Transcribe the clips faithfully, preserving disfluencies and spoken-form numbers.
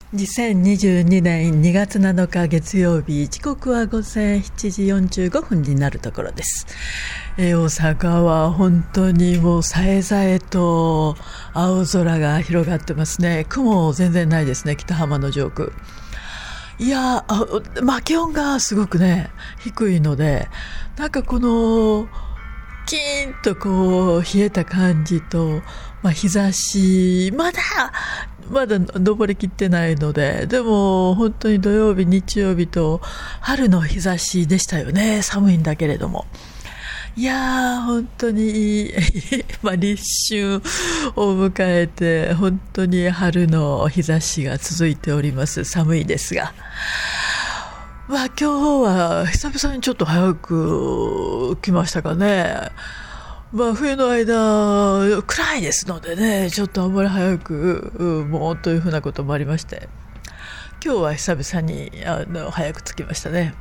にせんにじゅうにねんにがつなのか月曜日、時刻は午前しちじよんじゅうごふんになるところです。えー、大阪は本当にもうさえざえと青空が広がってますね。雲全然ないですね、北浜の上空。いやー、まあ、気温がすごくね低いので、なんかこのキーンとこう冷えた感じと、まあ、日差しまだまだ登りきってないので、でも本当に土曜日日曜日と春の日差しでしたよね。寒いんだけれども、いやー本当にまあ立春を迎えて本当に春の日差しが続いております。寒いですが、まあ、今日は久々にちょっと早く来ましたかね。まあ、冬の間暗いですのでね、ちょっとあんまり早く、うん、もうというふうなこともありまして、今日は久々にあの早く着きましたね。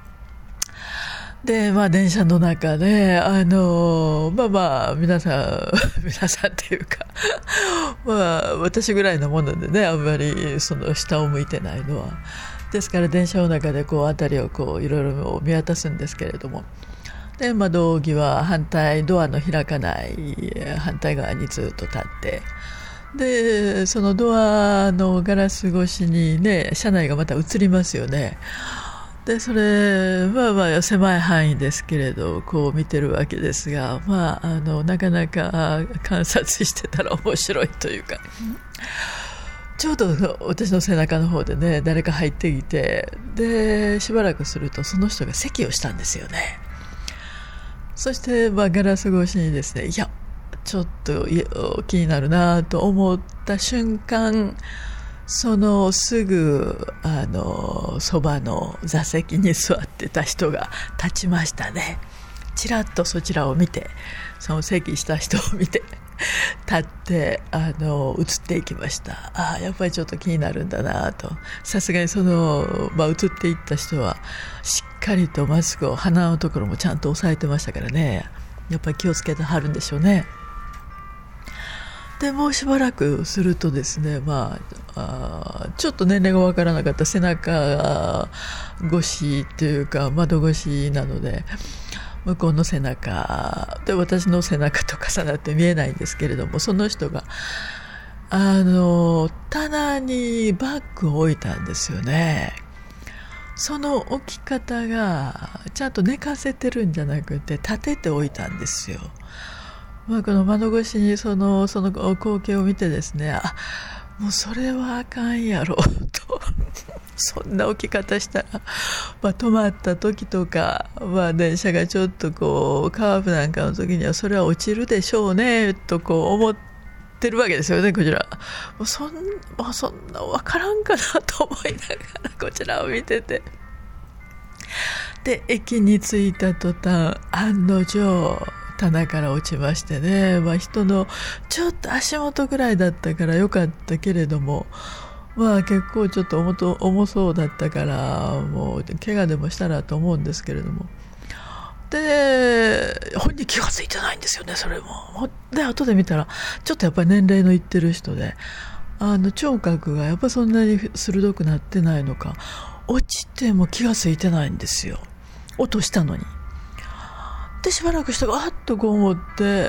で、まあ、電車の中であのまあまあ皆さん皆さんっていうかまあ私ぐらいのものでね、あんまりその下を向いてないのはですから、電車の中でこう辺りをこういろいろ見渡すんですけれども、で窓際反対ドアの開かない反対側にずっと立って、でそのドアのガラス越しにね車内がまた映りますよね。でそれまあまあ狭い範囲ですけれどこう見てるわけですが、まああのなかなか観察してたら面白いというか、ちょうど私の背中の方でね誰か入ってきて、でしばらくするとその人が咳をしたんですよね。そして、まあ、ガラス越しにですね、いやちょっと気になるなと思った瞬間、そのすぐあのそばの座席に座ってた人が立ちましたね。ちらっとそちらを見て、その咳した人を見て立ってあの映っていきました。ああやっぱりちょっと気になるんだなと。さすがにその、まあ、映っていった人はしっかりとマスクを鼻のところもちゃんと押さえてましたからね、やっぱり気をつけてはるんでしょうね。でもうしばらくするとですね、まあ、あちょっと年齢がわからなかった背中越しというか窓越しなので、向こうの背中で私の背中と重なって見えないんですけれども、その人があの棚にバッグを置いたんですよね。その置き方がちゃんと寝かせてるんじゃなくて立てて置いたんですよ。まあ、この窓越しにその、その光景を見てですね、あもうそれはあかんやろとそんな置き方したら、まあ、止まった時とか、まあ、電車がちょっとこうカーブなんかの時にはそれは落ちるでしょうねとこう思ってるわけですよね、こちら。もうそん、まあ、そんな分からんかなと思いながらこちらを見てて、で駅に着いた途端案の定棚から落ちましてね、まあ、人のちょっと足元ぐらいだったからよかったけれども、まあ結構ちょっと 重, と重そうだったからもう怪我でもしたらと思うんですけれども、で本人気がついてないんですよね、それも。で後で見たらちょっとやっぱり年齢のいってる人で、あの聴覚がやっぱりそんなに鋭くなってないのか、落ちても気がついてないんですよ、落としたのに。でしばらくしてあっとこう思って、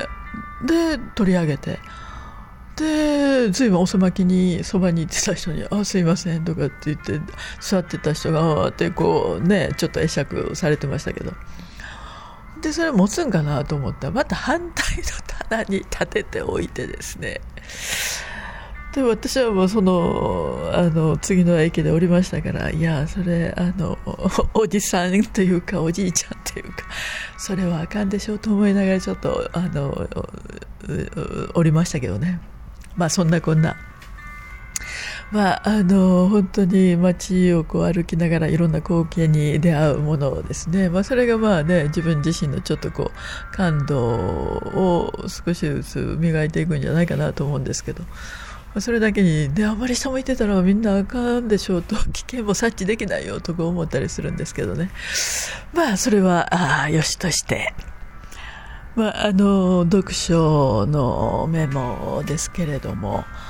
で取り上げて、でずいぶん遅まきにそばに行ってた人にあすいませんとかって言って座ってた人があってこうねちょっと会釈されてましたけど、でそれ持つんかなと思ったらまた反対の棚に立てておいてですね、で私はもうそのあの次の駅で降りましたから、いやそれあの お, おじさんというかおじいちゃんというかそれはあかんでしょうと思いながらちょっとあの降りましたけどね。まあそんなこんな、まああの本当に街をこう歩きながらいろんな光景に出会うものですね。まあそれがまあね自分自身のちょっとこう感度を少しずつ磨いていくんじゃないかなと思うんですけど、それだけにであまり下向いてたらみんなあかんでしょうと、危険も察知できないよとか思ったりするんですけどね。まあそれはあよしとして、まあ、あの読書のメモですけれども、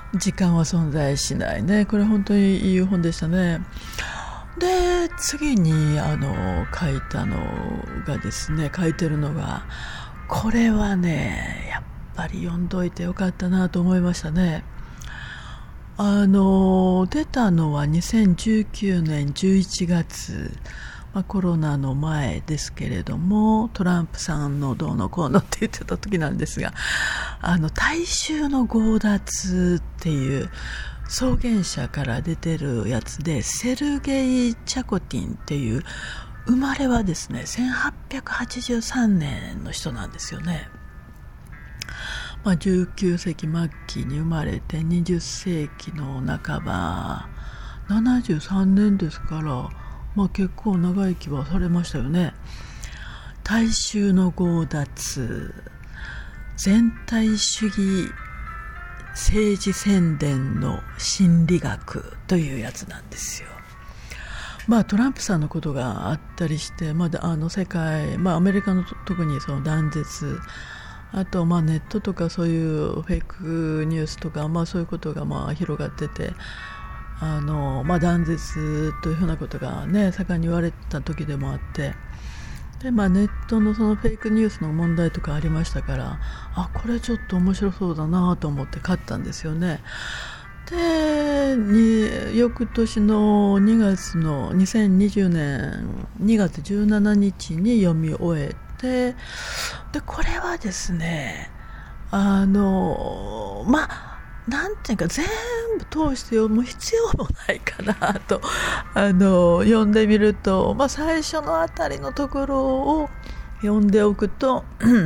時間は存在しないね。これ本当にいい本でしたね。で次にあの書いたのがですね、書いてるのが、これはねやっぱり読んどいてよかったなと思いましたね。あの出たのはにせんじゅうきゅうねんじゅういちがつ、まあ、コロナの前ですけれども、トランプさんのどうのこうのって言ってた時なんですが、あの大衆の強奪っていう草原者から出てるやつで、セルゲイ・チャコティンっていう、生まれはですねせんはっぴゃくはちじゅうさんねんの人なんですよね。まあ、じゅうきゅうせいき末期に生まれてにじゅっせいきの半ば、ななじゅうさんねんですから、まあ、結構長生きはされましたよね。大衆の強奪、全体主義政治宣伝の心理学というやつなんですよ。まあ、トランプさんのことがあったりして、まあ、あの世界、まあ、アメリカの特にその断絶、あとまあネットとかそういうフェイクニュースとか、まあ、そういうことがまあ広がってて、あの、まあ、断絶というふうなことが、ね、盛んに言われた時でもあって、で、まあ、ネットのそのフェイクニュースの問題とかありましたから、あ、これちょっと面白そうだなと思って買ったんですよね。でに翌年のにがつのにせんにじゅうねんにがつじゅうしちにちに読み終えて、でこれはですね、あのまあなんていうか全部通して読む必要もないかなと、あの読んでみると、まあ、最初のあたりのところを読んでおくと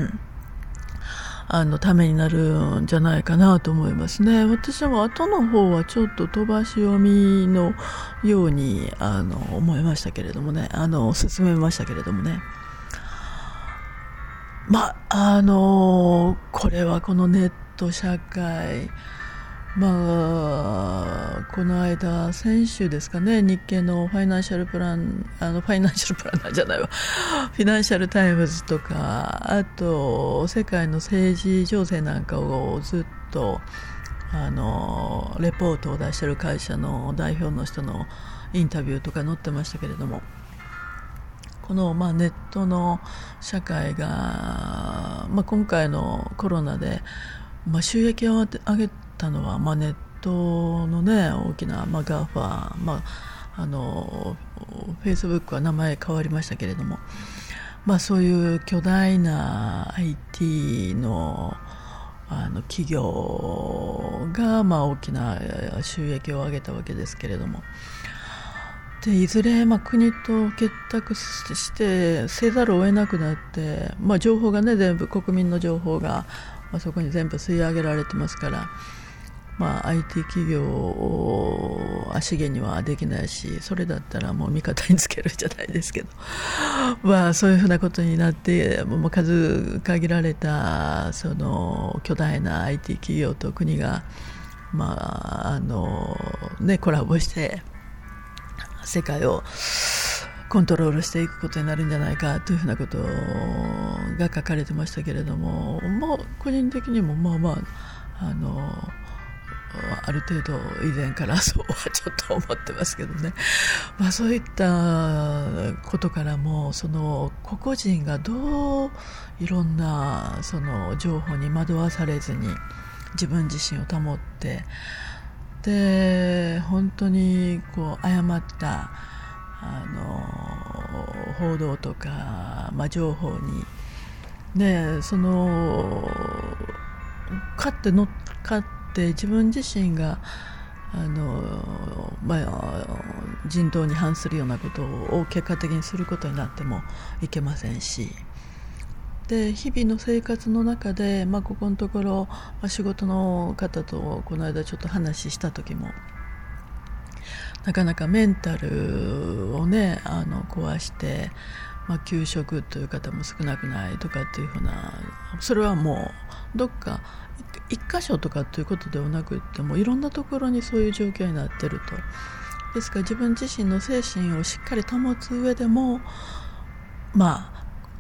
あのためになるんじゃないかなと思いますね。私も後の方はちょっと飛ばし読みのようにあの思いましたけれどもね、あの進めましたけれどもね、まああのこれはこのネット社会、まあこの間先週ですかね、日経のファイナンシャルプランあのファイナンシャルプランなんじゃないわフィナンシャルタイムズとか、あと世界の政治情勢なんかをずっとあのレポートを出している会社の代表の人のインタビューとか載ってましたけれども、この、まあ、ネットの社会が、まあ、今回のコロナで、まあ、収益を上げたのは、まあ、ネットの、ね、大きな、まあ、ガーファー、まあ、あのフェイスブックは名前変わりましたけれども、まあ、そういう巨大な アイティー の, あの企業が、まあ、大きな収益を上げたわけですけれども、でいずれ、まあ、国と結託してせざるを得なくなって、まあ、情報がね、全部国民の情報が、まあ、そこに全部吸い上げられてますから、まあ、アイティー 企業を足毛にはできないし、それだったらもう味方につけるじゃないですけど、まあ、そういうふうなことになって、もう数限られたその巨大な アイティー 企業と国が、まああのね、コラボして世界をコントロールしていくことになるんじゃないかというふうなことが書かれてましたけれども、まあ、個人的にもまあまああのある程度以前からそうはちょっと思ってますけどね、まあ、そういったことからも、その個々人がどういろんなその情報に惑わされずに自分自身を保って、で本当にこう誤ったあの報道とか、まあ、情報に、ね、その勝って乗っかって自分自身があの、まあ、人道に反するようなことを結果的にすることになってもいけませんし、で日々の生活の中で、まあ、ここのところ、まあ、仕事の方とこの間ちょっと話した時も、なかなかメンタルをねあの壊して、まあ、休職という方も少なくないとかっていうふうな、それはもうどっか一箇所とかということではなくっても、いろんなところにそういう状況になっていると。ですから自分自身の精神をしっかり保つ上でも、まあ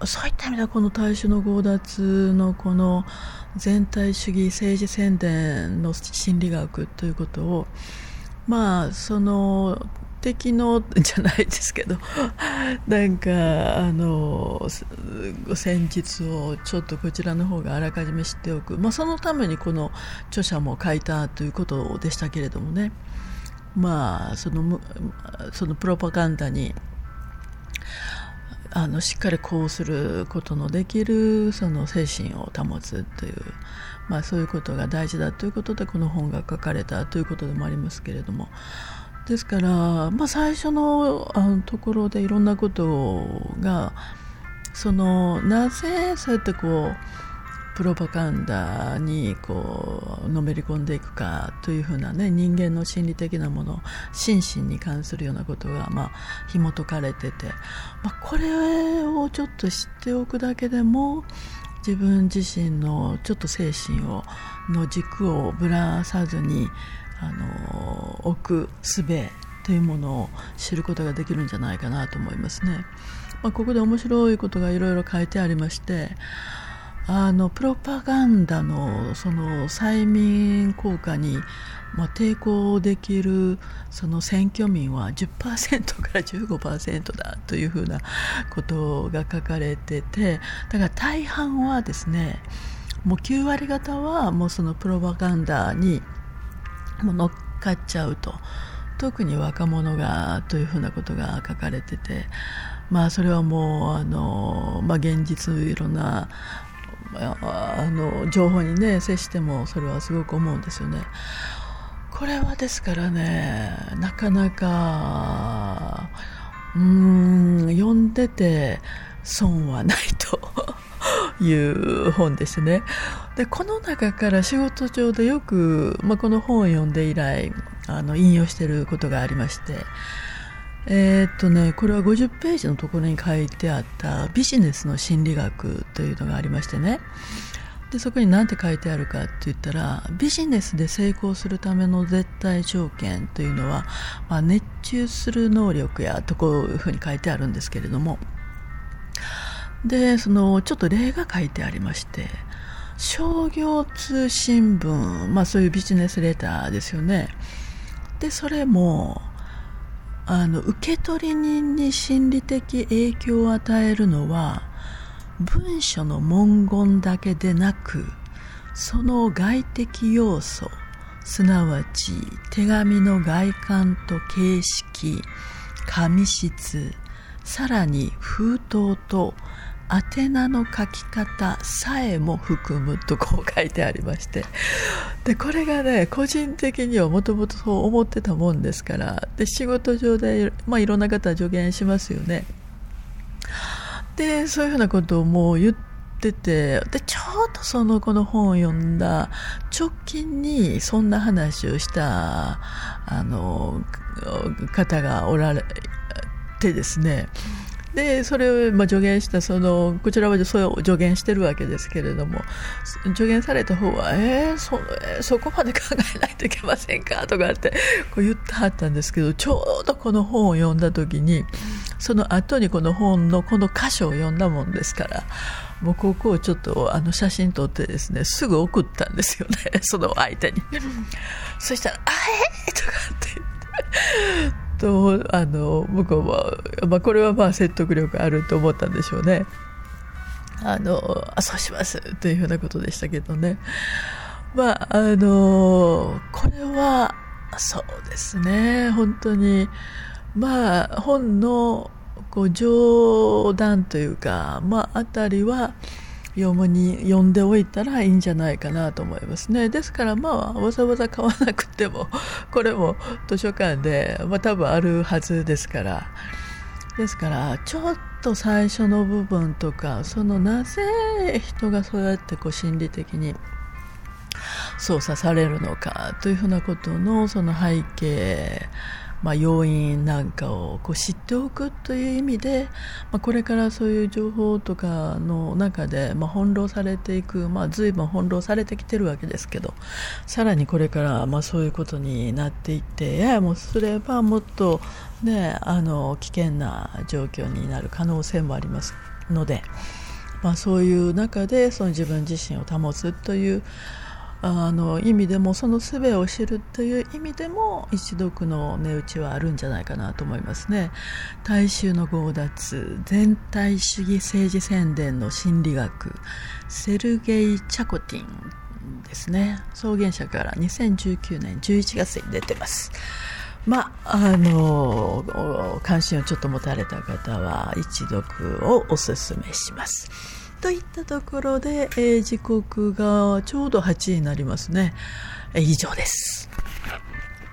そういった意味ではこの大衆の強奪のこの全体主義政治宣伝の心理学ということを、まあその敵のじゃないですけどなんかあの戦術をちょっとこちらの方があらかじめ知っておく、まあ、そのためにこの著者も書いたということでしたけれどもね、まあそのそのプロパガンダにあのしっかりこうすることのできるその精神を保つという、まあ、そういうことが大事だということでこの本が書かれたということでもありますけれども、ですから、まあ、最初 の, あのところでいろんなことがそのなぜそうやってこうプロパガンダにこうのめり込んでいくかというふうな、ね、人間の心理的なもの、心身に関するようなことが、まあ、紐解かれてて、まあ、これをちょっと知っておくだけでも自分自身のちょっと精神をの軸をぶらさずにあの置く術というものを知ることができるんじゃないかなと思いますね。まあ、ここで面白いことがいろいろ書いてありまして、あのプロパガンダのその催眠効果に、まあ、抵抗できるその選挙民は じゅっパーセント から じゅうごパーセント だというふうなことが書かれてて、だから大半はですね、もうきゅう割方はもうそのプロパガンダにもう乗っかっちゃうと、特に若者がというふうなことが書かれてて、まあそれはもうあの、まあ、現実いろんなあの情報にね接してもそれはすごく思うんですよね。これはですからね、なかなかうーん読んでて損はないという本ですね。でこの中から仕事上でよく、まあ、この本を読んで以来あの引用していることがありまして、えーっとね、これはごじゅっページのところに書いてあったビジネスの心理学というのがありましてね、でそこに何て書いてあるかって言ったら、ビジネスで成功するための絶対条件というのは、まあ、熱中する能力やとこういうふうに書いてあるんですけれども、でそのちょっと例が書いてありまして、商業通信文、まあ、そういうビジネスレターですよね。でそれもあの受取人に心理的影響を与えるのは文書の文言だけでなく、その外的要素、すなわち手紙の外観と形式、紙質、さらに封筒と宛名の書き方さえも含むとこう書いてありまして、でこれがね個人的にはもともとそう思ってたもんですから、で仕事上で、まあ、いろんな方助言しますよね。でそういうふうなことをもう言ってて、でちょうどそのこの本を読んだ直近にそんな話をしたあの方がおられてですね、でそれをまあ助言したそのこちらはそれを助言してるわけですけれども、助言された方はえー、そ, えー、そこまで考えないといけませんかとかってこう言ってはったんですけど、ちょうどこの本を読んだ時にその後にこの本のこの箇所を読んだもんですから、もうここをちょっとあの写真撮ってですねすぐ送ったんですよね、その相手にそしたらあえーとかって言ってとあの向こうは、まあ、これはまあ説得力あると思ったんでしょうね。あのあそうしますというようなことでしたけどね、まああのこれはそうですね、本当にまあ本のこう上段というか、まあ、あたりは読むに読んでおいたらいいんじゃないかなと思いますね。ですからまあわざわざ買わなくてもこれも図書館で、まあ、多分あるはずですから、ですからちょっと最初の部分とか、そのなぜ人がそうやってこう心理的に操作されるのかというふうなことのその背景、まあ、要因なんかをこう知っておくという意味で、まあ、これからそういう情報とかの中で、まあ、翻弄されていく、まあ、随分翻弄されてきてるわけですけど、さらにこれからまあそういうことになっていって、ややもすればもっと、ね、あの危険な状況になる可能性もありますので、まあ、そういう中でその自分自身を保つというあの意味でも、その術を知るという意味でも一読の値打ちはあるんじゃないかなと思いますね。大衆の強奪、全体主義政治宣伝の心理学、セルゲイ・チャコティンですね。草原社からにせんじゅうきゅうねんじゅういちがつに出てます。まあ、あの関心をちょっと持たれた方は一読をおすすめします。といったところで、えー、時刻がちょうどはちじになりますね。えー、以上です。